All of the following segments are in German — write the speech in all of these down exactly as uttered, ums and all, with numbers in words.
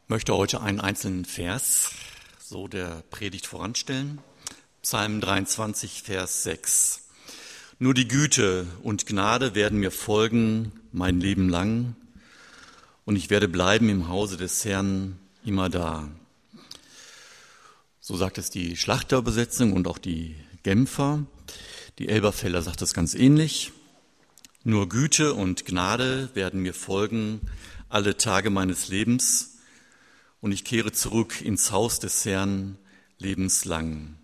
möchte heute einen einzelnen Vers so der Predigt voranstellen. Psalm dreiundzwanzig, Vers sechs. Nur die Güte und Gnade werden mir folgen mein Leben lang, und ich werde bleiben im Hause des Herrn immer da. So sagt es die Schlachterübersetzung und auch die Genfer. Die Elberfelder sagt es ganz ähnlich. Nur Güte und Gnade werden mir folgen alle Tage meines Lebens, und ich kehre zurück ins Haus des Herrn lebenslang.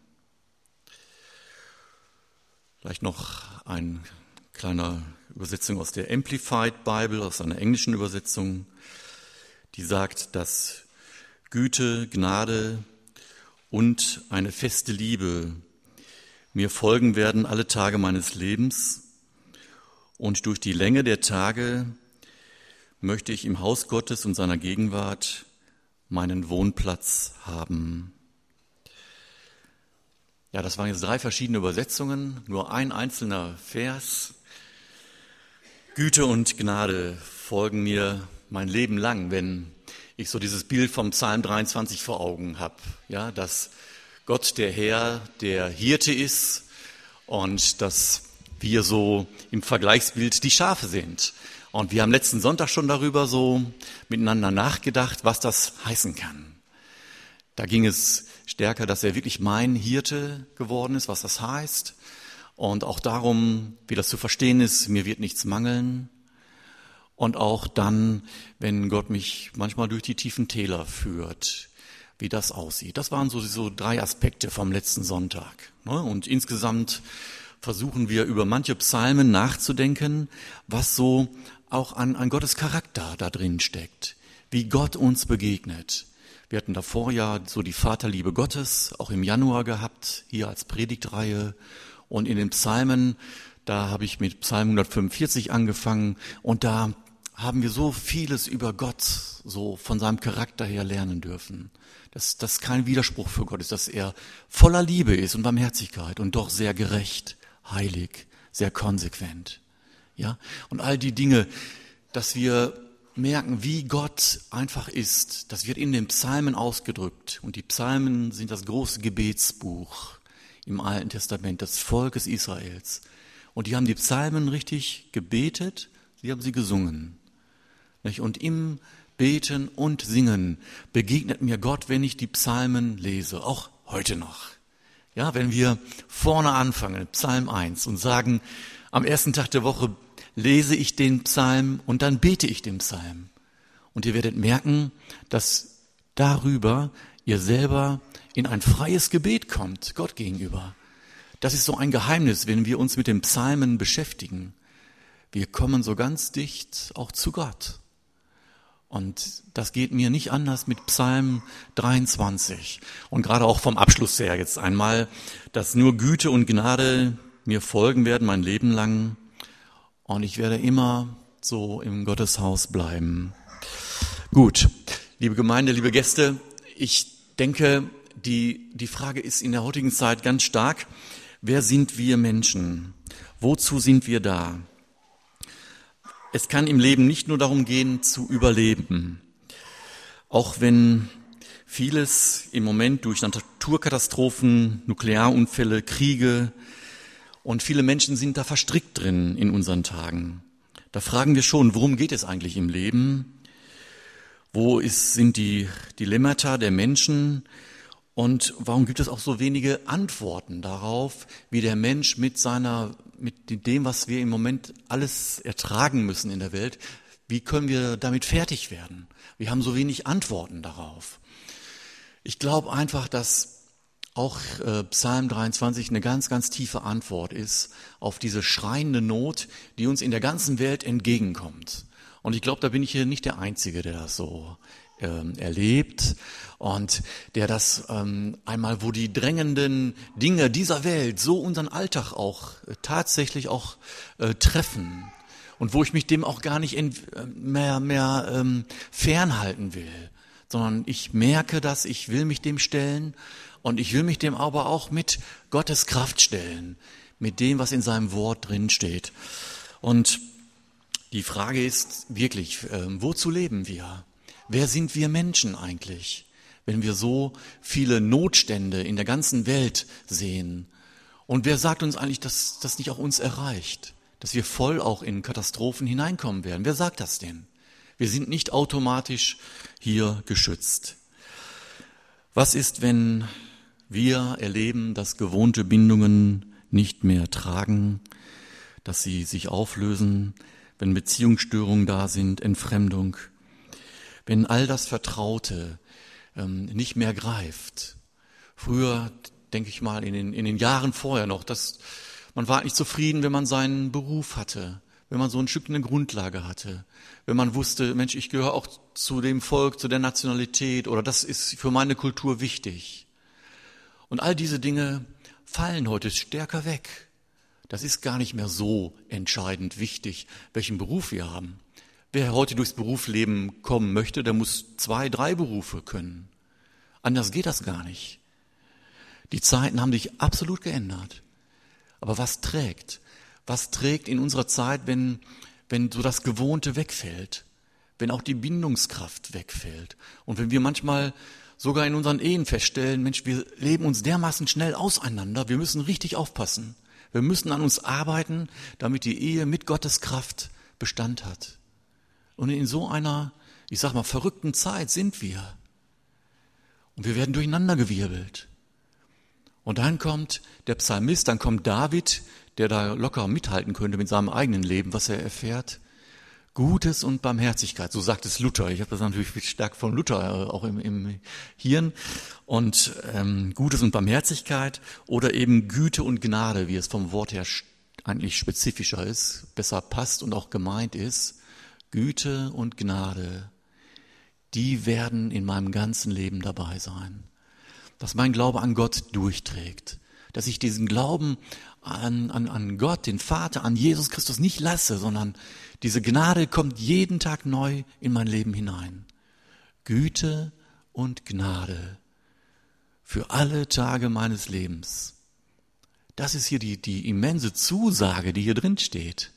Vielleicht noch ein kleiner Übersetzung aus der Amplified Bible, aus einer englischen Übersetzung, die sagt, dass Güte, Gnade und eine feste Liebe mir folgen werden alle Tage meines Lebens, und durch die Länge der Tage möchte ich im Haus Gottes und seiner Gegenwart meinen Wohnplatz haben. Ja, das waren jetzt drei verschiedene Übersetzungen, nur ein einzelner Vers. Güte und Gnade folgen mir mein Leben lang, wenn ich so dieses Bild vom Psalm dreiundzwanzig vor Augen habe, ja, dass Gott der Herr, der Hirte ist und dass wir so im Vergleichsbild die Schafe sind. Und wir haben letzten Sonntag schon darüber so miteinander nachgedacht, was das heißen kann. Da ging es stärker, dass er wirklich mein Hirte geworden ist, was das heißt. Und auch darum, wie das zu verstehen ist, mir wird nichts mangeln. Und auch dann, wenn Gott mich manchmal durch die tiefen Täler führt, wie das aussieht. Das waren so, so drei Aspekte vom letzten Sonntag. Und insgesamt versuchen wir über manche Psalmen nachzudenken, was so auch an, an Gottes Charakter da drin steckt, wie Gott uns begegnet. Wir hatten davor ja so die Vaterliebe Gottes, auch im Januar gehabt, hier als Predigtreihe. Und in den Psalmen, da habe ich mit Psalm hundertfünfundvierzig angefangen, und da haben wir so vieles über Gott, so von seinem Charakter her lernen dürfen. Dass das kein Widerspruch für Gott ist, dass er voller Liebe ist und Barmherzigkeit und doch sehr gerecht, heilig, sehr konsequent. Ja, und all die Dinge, dass wir merken, wie Gott einfach ist, das wird in den Psalmen ausgedrückt. Und die Psalmen sind das große Gebetsbuch im Alten Testament des Volkes Israels. Und die haben die Psalmen richtig gebetet, sie haben sie gesungen. Und im Beten und Singen begegnet mir Gott, wenn ich die Psalmen lese, auch heute noch. Ja, wenn wir vorne anfangen, Psalm eins, und sagen, am ersten Tag der Woche lese ich den Psalm und dann bete ich den Psalm. Und ihr werdet merken, dass darüber ihr selber in ein freies Gebet kommt, Gott gegenüber. Das ist so ein Geheimnis, wenn wir uns mit den Psalmen beschäftigen. Wir kommen so ganz dicht auch zu Gott. Und das geht mir nicht anders mit Psalm dreiundzwanzig. Und gerade auch vom Abschluss her jetzt einmal, dass nur Güte und Gnade mir folgen werden mein Leben lang. Und ich werde immer so im Gotteshaus bleiben. Gut, liebe Gemeinde, liebe Gäste, ich denke, die, die Frage ist in der heutigen Zeit ganz stark, wer sind wir Menschen? Wozu sind wir da? Es kann im Leben nicht nur darum gehen, zu überleben. Auch wenn vieles im Moment durch Naturkatastrophen, Nuklearunfälle, Kriege, und viele Menschen sind da verstrickt drin in unseren Tagen. Da fragen wir schon, worum geht es eigentlich im Leben? Wo ist, sind die Dilemmata der Menschen? Und warum gibt es auch so wenige Antworten darauf, wie der Mensch mit seiner, mit dem, was wir im Moment alles ertragen müssen in der Welt, wie können wir damit fertig werden? Wir haben so wenig Antworten darauf. Ich glaube einfach, dass auch äh, Psalm dreiundzwanzig eine ganz, ganz tiefe Antwort ist auf diese schreiende Not, die uns in der ganzen Welt entgegenkommt. Und ich glaube, da bin ich hier nicht der Einzige, der das so ähm, erlebt und der das ähm, einmal, wo die drängenden Dinge dieser Welt so unseren Alltag auch äh, tatsächlich auch äh, treffen und wo ich mich dem auch gar nicht ent- mehr, mehr ähm, fernhalten will, sondern ich merke das, ich will mich dem stellen. Und ich will mich dem aber auch mit Gottes Kraft stellen, mit dem, was in seinem Wort drin steht. Und die Frage ist wirklich, äh, wozu leben wir? Wer sind wir Menschen eigentlich, wenn wir so viele Notstände in der ganzen Welt sehen? Und wer sagt uns eigentlich, dass das nicht auch uns erreicht? Dass wir voll auch in Katastrophen hineinkommen werden? Wer sagt das denn? Wir sind nicht automatisch hier geschützt. Was ist, wenn wir erleben, dass gewohnte Bindungen nicht mehr tragen, dass sie sich auflösen, wenn Beziehungsstörungen da sind, Entfremdung, wenn all das Vertraute ähm, nicht mehr greift? Früher, denke ich mal, in den, in den Jahren vorher noch, dass man war nicht zufrieden, wenn man seinen Beruf hatte, wenn man so ein Stück eine Grundlage hatte, wenn man wusste, Mensch, ich gehöre auch zu dem Volk, zu der Nationalität oder das ist für meine Kultur wichtig. Und all diese Dinge fallen heute stärker weg. Das ist gar nicht mehr so entscheidend wichtig, welchen Beruf wir haben. Wer heute durchs Berufsleben kommen möchte, der muss zwei, drei Berufe können. Anders geht das gar nicht. Die Zeiten haben sich absolut geändert. Aber was trägt? Was trägt in unserer Zeit, wenn, wenn so das Gewohnte wegfällt? Wenn auch die Bindungskraft wegfällt? Und wenn wir manchmal sogar in unseren Ehen feststellen, Mensch, wir leben uns dermaßen schnell auseinander, wir müssen richtig aufpassen. Wir müssen an uns arbeiten, damit die Ehe mit Gottes Kraft Bestand hat. Und in so einer, ich sag mal, verrückten Zeit sind wir. Und wir werden durcheinandergewirbelt. Und dann kommt der Psalmist, dann kommt David, der da locker mithalten könnte mit seinem eigenen Leben, was er erfährt. Gutes und Barmherzigkeit, so sagt es Luther. Ich habe das natürlich stark von Luther auch im, im Hirn. Und ähm, Gutes und Barmherzigkeit oder eben Güte und Gnade, wie es vom Wort her eigentlich spezifischer ist, besser passt und auch gemeint ist. Güte und Gnade, die werden in meinem ganzen Leben dabei sein. Dass mein Glaube an Gott durchträgt. Dass ich diesen Glauben an, an, an Gott, den Vater, an Jesus Christus nicht lasse, sondern diese Gnade kommt jeden Tag neu in mein Leben hinein. Güte und Gnade für alle Tage meines Lebens. Das ist hier die, die immense Zusage, die hier drin steht.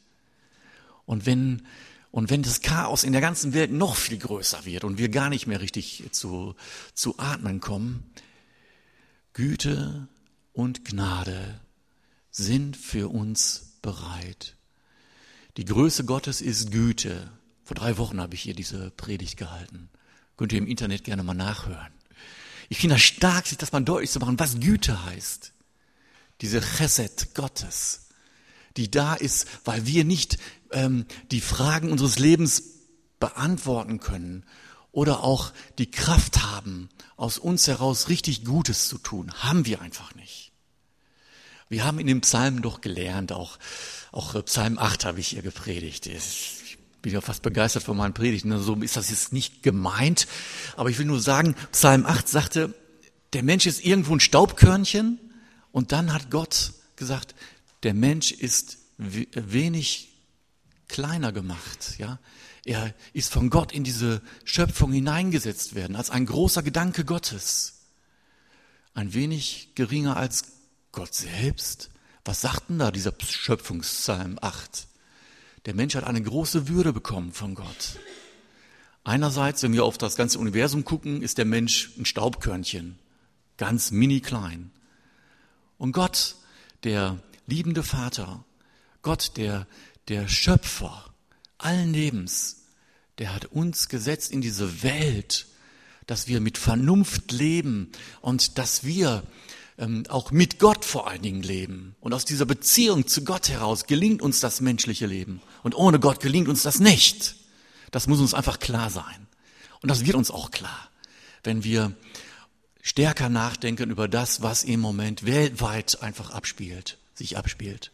Und wenn, und wenn das Chaos in der ganzen Welt noch viel größer wird und wir gar nicht mehr richtig zu, zu atmen kommen, Güte und Gnade sind für uns bereit. Die Größe Gottes ist Güte. Vor drei Wochen habe ich hier diese Predigt gehalten. Könnt ihr im Internet gerne mal nachhören. Ich finde das stark, sich das mal deutlich zu machen, was Güte heißt. Diese Chesed Gottes, die da ist, weil wir nicht ähm, die Fragen unseres Lebens beantworten können oder auch die Kraft haben, aus uns heraus richtig Gutes zu tun. Haben wir einfach nicht. Wir haben in den Psalmen doch gelernt, auch, auch Psalm acht habe ich hier gepredigt. Ich bin ja fast begeistert von meinen Predigten, so ist das jetzt nicht gemeint. Aber ich will nur sagen, Psalm acht sagte, der Mensch ist irgendwo ein Staubkörnchen und dann hat Gott gesagt, der Mensch ist wenig kleiner gemacht, ja. Er ist von Gott in diese Schöpfung hineingesetzt werden, als ein großer Gedanke Gottes. Ein wenig geringer als Gott selbst. Was sagt denn da dieser Schöpfungspsalm acht? Der Mensch hat eine große Würde bekommen von Gott. Einerseits, wenn wir auf das ganze Universum gucken, ist der Mensch ein Staubkörnchen, ganz mini klein. Und Gott, der liebende Vater, Gott, der, der Schöpfer allen Lebens, der hat uns gesetzt in diese Welt, dass wir mit Vernunft leben und dass wir ähm, auch mit Gott vor allen Dingen leben. Und aus dieser Beziehung zu Gott heraus gelingt uns das menschliche Leben. Und ohne Gott gelingt uns das nicht. Das muss uns einfach klar sein. Und das wird uns auch klar, wenn wir stärker nachdenken über das, was im Moment weltweit einfach abspielt, sich abspielt.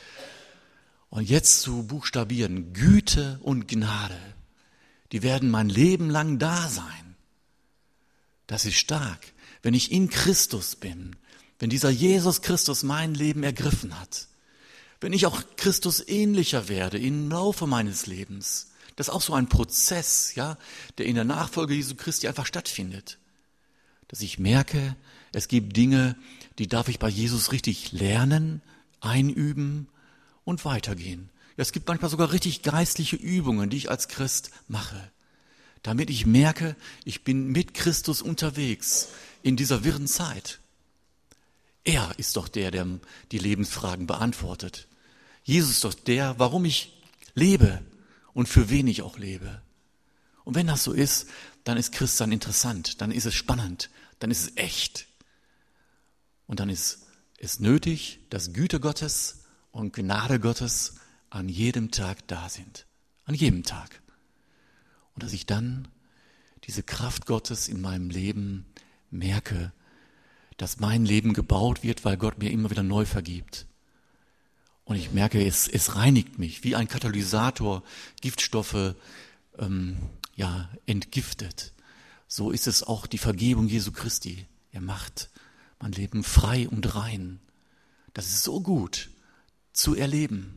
Und jetzt zu buchstabieren, Güte und Gnade, die werden mein Leben lang da sein. Das ist stark, wenn ich in Christus bin, wenn dieser Jesus Christus mein Leben ergriffen hat, wenn ich auch Christus ähnlicher werde im Laufe meines Lebens. Das ist auch so ein Prozess, ja, der in der Nachfolge Jesu Christi einfach stattfindet. Dass ich merke, es gibt Dinge, die darf ich bei Jesus richtig lernen, einüben und weitergehen. Ja, es gibt manchmal sogar richtig geistliche Übungen, die ich als Christ mache. damit ich merke, ich bin mit Christus unterwegs in dieser wirren Zeit. Er ist doch der, der die Lebensfragen beantwortet. Jesus ist doch der, warum ich lebe und für wen ich auch lebe. Und wenn das so ist, dann ist Christsein interessant, dann ist es spannend, dann ist es echt. Und dann ist es nötig, dass Güte Gottes und Gnade Gottes an jedem Tag da sind. An jedem Tag. Und dass ich dann diese Kraft Gottes in meinem Leben merke, dass mein Leben gebaut wird, weil Gott mir immer wieder neu vergibt. Und ich merke, es, es reinigt mich, wie ein Katalysator Giftstoffe ähm, ja, entgiftet. So ist es auch die Vergebung Jesu Christi. Er macht mein Leben frei und rein. Das ist so gut zu erleben.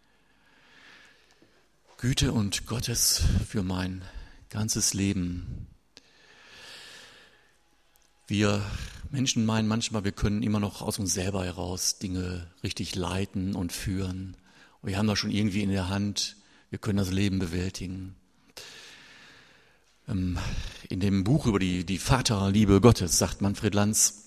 Güte und Gottes für mein ganzes Leben. Wir Menschen meinen manchmal, wir können immer noch aus uns selber heraus Dinge richtig leiten und führen. Und wir haben das schon irgendwie in der Hand, wir können das Leben bewältigen. In dem Buch über die, die Vaterliebe Gottes sagt Manfred Lanz,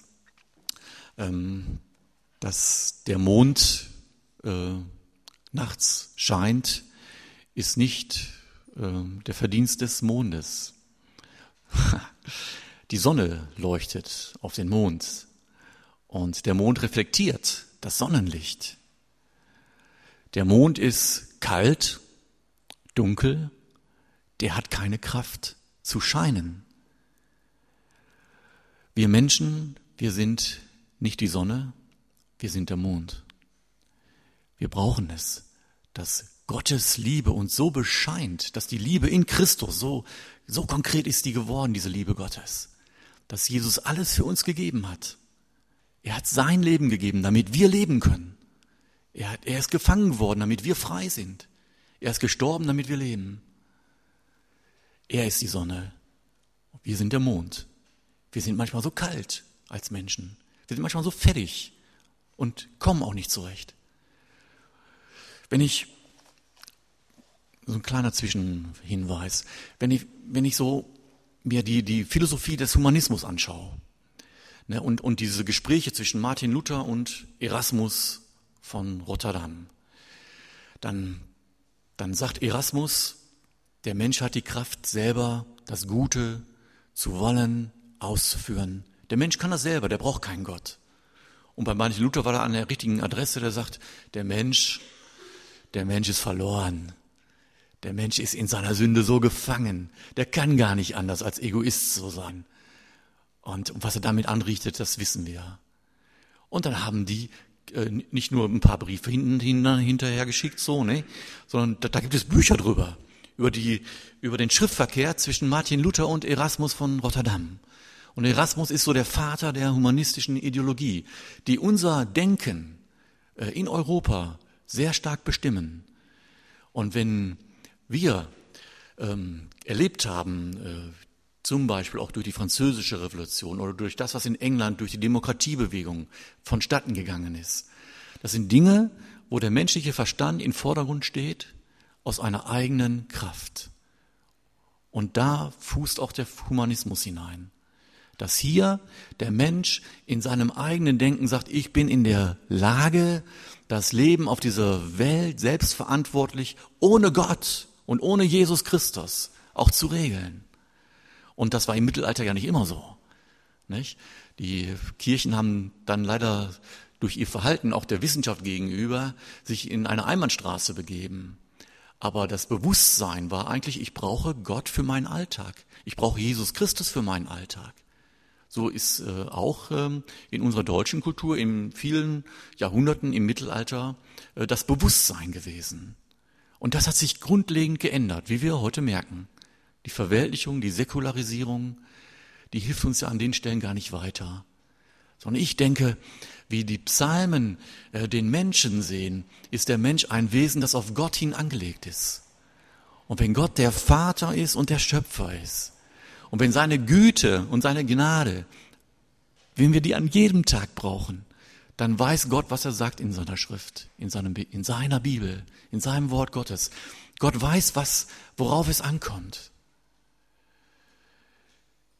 dass der Mond äh, nachts scheint, ist nicht äh, der Verdienst des Mondes. Die Sonne leuchtet auf den Mond und der Mond reflektiert das Sonnenlicht. Der Mond ist kalt, dunkel, der hat keine Kraft zu scheinen. Wir Menschen, wir sind nicht die Sonne, wir sind der Mond. Wir brauchen es, dass Gottes Liebe uns so bescheint, dass die Liebe in Christus so, so konkret ist die geworden, diese Liebe Gottes, dass Jesus alles für uns gegeben hat. Er hat sein Leben gegeben, damit wir leben können. Er, hat, er ist gefangen worden, damit wir frei sind. Er ist gestorben, damit wir leben. Er ist die Sonne. Wir sind der Mond. Wir sind manchmal so kalt als Menschen. Wir sind manchmal so fertig und kommen auch nicht zurecht. Wenn ich, so ein kleiner Zwischenhinweis, wenn ich, wenn ich so mir die, die Philosophie des Humanismus anschaue, ne, und, und diese Gespräche zwischen Martin Luther und Erasmus von Rotterdam, dann, dann sagt Erasmus, der Mensch hat die Kraft, selber das Gute zu wollen, auszuführen. Der Mensch kann das selber, der braucht keinen Gott. Und bei Martin Luther war er an der richtigen Adresse, der sagt, der Mensch, der Mensch ist verloren. Der Mensch ist in seiner Sünde so gefangen. Der kann gar nicht anders als Egoist so sein. Und was er damit anrichtet, das wissen wir. Und dann haben die äh, nicht nur ein paar Briefe hinten, hinten, hinterher geschickt, so, ne, sondern da, da gibt es Bücher drüber, über die, über den Schriftverkehr zwischen Martin Luther und Erasmus von Rotterdam. Und Erasmus ist so der Vater der humanistischen Ideologie, die unser Denken äh, in Europa sehr stark bestimmen. Und wenn wir ähm, erlebt haben, äh, zum Beispiel auch durch die Französische Revolution oder durch das, was in England durch die Demokratiebewegung vonstatten gegangen ist, das sind Dinge, wo der menschliche Verstand im Vordergrund steht, aus einer eigenen Kraft. Und da fußt auch der Humanismus hinein. Dass hier der Mensch in seinem eigenen Denken sagt, ich bin in der Lage, das Leben auf dieser Welt selbstverantwortlich, ohne Gott und ohne Jesus Christus auch zu regeln. Und das war im Mittelalter ja nicht immer so, nicht? Die Kirchen haben dann leider durch ihr Verhalten auch der Wissenschaft gegenüber sich in eine Einbahnstraße begeben. Aber das Bewusstsein war eigentlich, ich brauche Gott für meinen Alltag. Ich brauche Jesus Christus für meinen Alltag. So ist äh, auch ähm, in unserer deutschen Kultur in vielen Jahrhunderten im Mittelalter äh, das Bewusstsein gewesen. Und das hat sich grundlegend geändert, wie wir heute merken. Die Verweltlichung, die Säkularisierung, die hilft uns ja an den Stellen gar nicht weiter. Sondern ich denke, wie die Psalmen äh, den Menschen sehen, ist der Mensch ein Wesen, das auf Gott hin angelegt ist. Und wenn Gott der Vater ist und der Schöpfer ist, und wenn seine Güte und seine Gnade, wenn wir die an jedem Tag brauchen, dann weiß Gott, was er sagt in seiner Schrift, in, seinem, in seiner Bibel, in seinem Wort Gottes. Gott weiß, was, worauf es ankommt.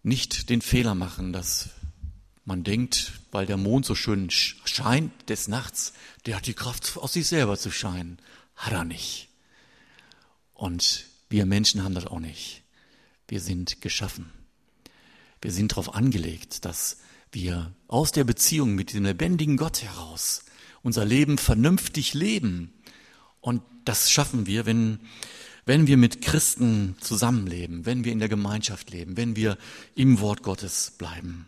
nicht den Fehler machen, dass man denkt, weil der Mond so schön scheint des Nachts, der hat die Kraft, aus sich selber zu scheinen. Hat er nicht. Und wir Menschen haben das auch nicht. Wir sind geschaffen. Wir sind darauf angelegt, dass wir aus der Beziehung mit dem lebendigen Gott heraus unser Leben vernünftig leben. Und das schaffen wir, wenn, wenn wir mit Christen zusammenleben, wenn wir in der Gemeinschaft leben, wenn wir im Wort Gottes bleiben.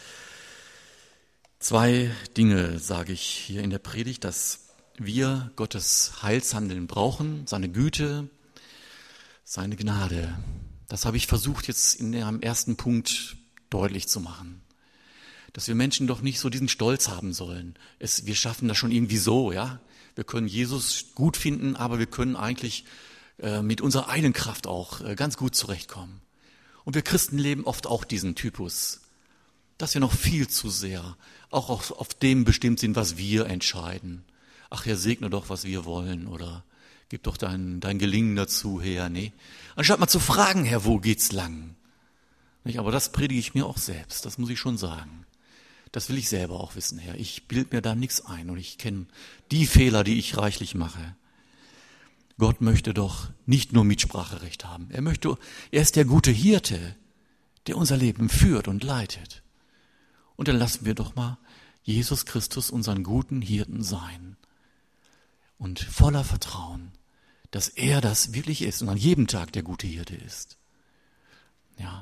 Zwei Dinge sage ich hier in der Predigt, dass wir Gottes Heilshandeln brauchen, seine Güte, seine Gnade. Das habe ich versucht jetzt in einem ersten Punkt deutlich zu machen. Dass wir Menschen doch nicht so diesen Stolz haben sollen. Es, wir schaffen das schon irgendwie so, ja. Wir können Jesus gut finden, aber wir können eigentlich äh, mit unserer eigenen Kraft auch äh, ganz gut zurechtkommen. Und wir Christen leben oft auch diesen Typus, dass wir noch viel zu sehr auch auf, auf dem bestimmt sind, was wir entscheiden. Ach, Herr, segne doch, was wir wollen, oder gib doch dein, dein Gelingen dazu, Herr. Nee. Anstatt mal zu fragen, Herr, wo geht's lang? Nicht? Aber das predige ich mir auch selbst, das muss ich schon sagen. Das will ich selber auch wissen, Herr. Ich bilde mir da nichts ein und ich kenne die Fehler, die ich reichlich mache. Gott möchte doch nicht nur Mitspracherecht haben. Er möchte, er ist der gute Hirte, der unser Leben führt und leitet. Und dann lassen wir doch mal Jesus Christus unseren guten Hirten sein. Und voller Vertrauen, dass er das wirklich ist und an jedem Tag der gute Hirte ist. Ja.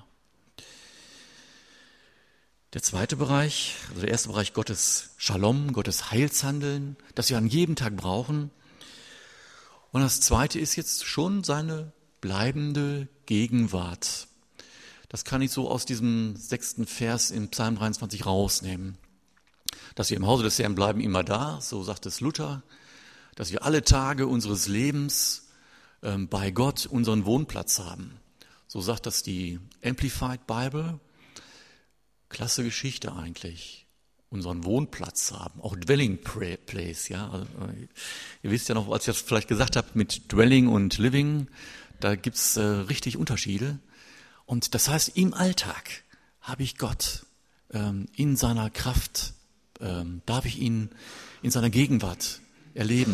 Der zweite Bereich, also der erste Bereich, Gottes Shalom, Gottes Heilshandeln, das wir an jedem Tag brauchen. Und das zweite ist jetzt schon seine bleibende Gegenwart. Das kann ich so aus diesem sechsten Vers im Psalm dreiundzwanzig rausnehmen. Dass wir im Hause des Herrn bleiben immer da, so sagt es Luther. Dass wir alle Tage unseres Lebens ähm, bei Gott unseren Wohnplatz haben. So sagt das die Amplified Bible. Klasse Geschichte eigentlich. Unseren Wohnplatz haben, auch Dwelling Place, ja. Also, ihr wisst ja noch, als ich das vielleicht gesagt habe, mit Dwelling und Living, da gibt's äh, richtig Unterschiede. Und das heißt, im Alltag habe ich Gott ähm, in seiner Kraft, ähm, darf ich ihn in seiner Gegenwart erleben.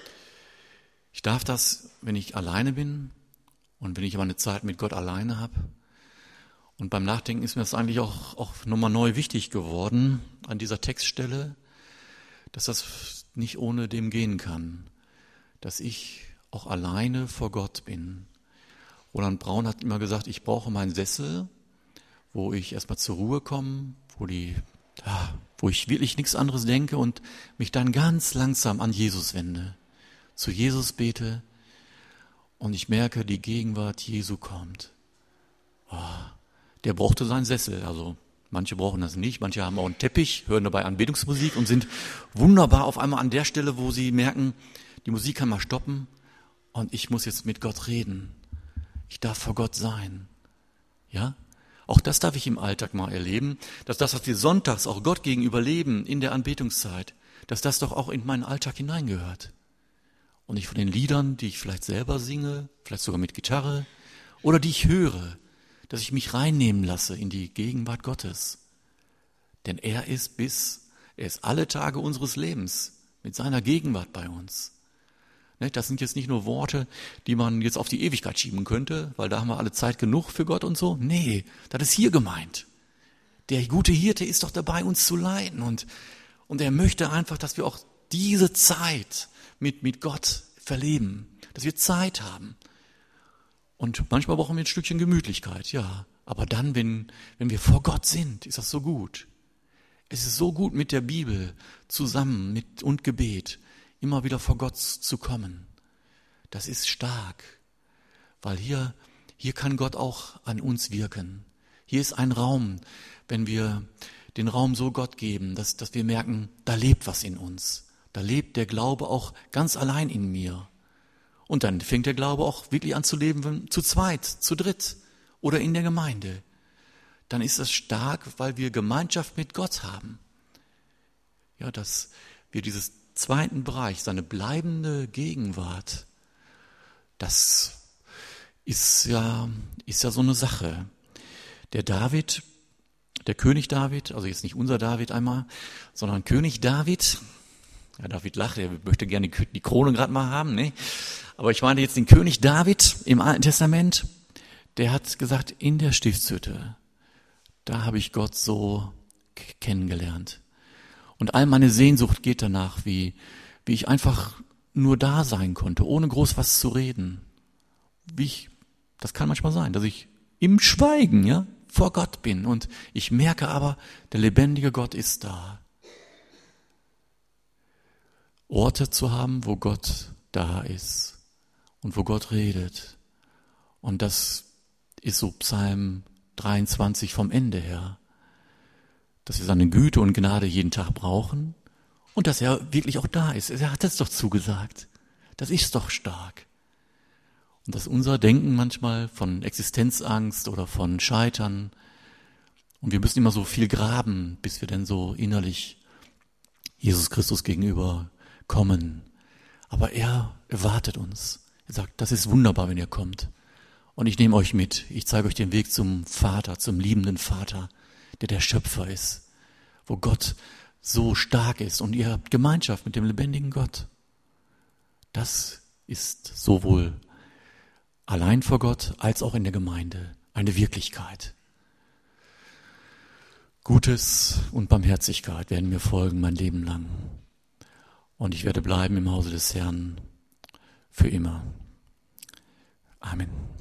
Ich darf das, wenn ich alleine bin und wenn ich aber eine Zeit mit Gott alleine habe. Und beim Nachdenken ist mir das eigentlich auch, auch nochmal neu wichtig geworden an dieser Textstelle, dass das nicht ohne dem gehen kann, dass ich auch alleine vor Gott bin. Roland Braun hat immer gesagt, ich brauche meinen Sessel, wo ich erstmal zur Ruhe komme, wo, die, ja, wo ich wirklich nichts anderes denke und mich dann ganz langsam an Jesus wende, zu Jesus bete und ich merke, die Gegenwart Jesu kommt. Oh. Der brauchte seinen Sessel, also manche brauchen das nicht, manche haben auch einen Teppich, hören dabei Anbetungsmusik und sind wunderbar auf einmal an der Stelle, wo sie merken, die Musik kann mal stoppen und ich muss jetzt mit Gott reden. Ich darf vor Gott sein. Ja? Auch das darf ich im Alltag mal erleben, dass das, was wir sonntags auch Gott gegenüber leben in der Anbetungszeit, dass das doch auch in meinen Alltag hineingehört. Und ich von den Liedern, die ich vielleicht selber singe, vielleicht sogar mit Gitarre oder die ich höre, dass ich mich reinnehmen lasse in die Gegenwart Gottes. Denn er ist bis, er ist alle Tage unseres Lebens mit seiner Gegenwart bei uns. Das sind jetzt nicht nur Worte, die man jetzt auf die Ewigkeit schieben könnte, weil da haben wir alle Zeit genug für Gott und so. Nee, das ist hier gemeint. Der gute Hirte ist doch dabei, uns zu leiten und, und er möchte einfach, dass wir auch diese Zeit mit, mit Gott verleben, dass wir Zeit haben. Und manchmal brauchen wir ein Stückchen Gemütlichkeit, ja. Aber dann, wenn, wenn wir vor Gott sind, ist das so gut. Es ist so gut, mit der Bibel zusammen mit, und Gebet immer wieder vor Gott zu kommen. Das ist stark, weil hier, hier kann Gott auch an uns wirken. Hier ist ein Raum, wenn wir den Raum so Gott geben, dass, dass wir merken, da lebt was in uns. Da lebt der Glaube auch ganz allein in mir. Und dann fängt der Glaube auch wirklich an zu leben, zu zweit, zu dritt oder in der Gemeinde. Dann ist das stark, weil wir Gemeinschaft mit Gott haben. Ja, dass wir dieses zweiten Bereich, seine bleibende Gegenwart, das ist ja, ist ja so eine Sache. Der David, der König David, also jetzt nicht unser David einmal, sondern König David, ja, David lacht, er möchte gerne die Krone gerade mal haben, ne? Aber ich meine jetzt den König David im Alten Testament, der hat gesagt, in der Stiftshütte, da habe ich Gott so kennengelernt. Und all meine Sehnsucht geht danach, wie, wie ich einfach nur da sein konnte, ohne groß was zu reden. Wie ich, das kann manchmal sein, dass ich im Schweigen, ja, vor Gott bin und ich merke aber, der lebendige Gott ist da. Orte zu haben, wo Gott da ist und wo Gott redet. Und das ist so Psalm dreiundzwanzig vom Ende her, dass wir seine Güte und Gnade jeden Tag brauchen und dass er wirklich auch da ist. Er hat es doch zugesagt. Das ist doch stark. Und dass unser Denken manchmal von Existenzangst oder von Scheitern, und wir müssen immer so viel graben, bis wir denn so innerlich Jesus Christus gegenüber kommen. Aber er erwartet uns. Er sagt, das ist wunderbar, wenn ihr kommt. Und ich nehme euch mit. Ich zeige euch den Weg zum Vater, zum liebenden Vater, der der Schöpfer ist, wo Gott so stark ist und ihr habt Gemeinschaft mit dem lebendigen Gott. Das ist sowohl allein vor Gott als auch in der Gemeinde eine Wirklichkeit. Gutes und Barmherzigkeit werden mir folgen mein Leben lang. Und ich werde bleiben im Hause des Herrn für immer. Amen.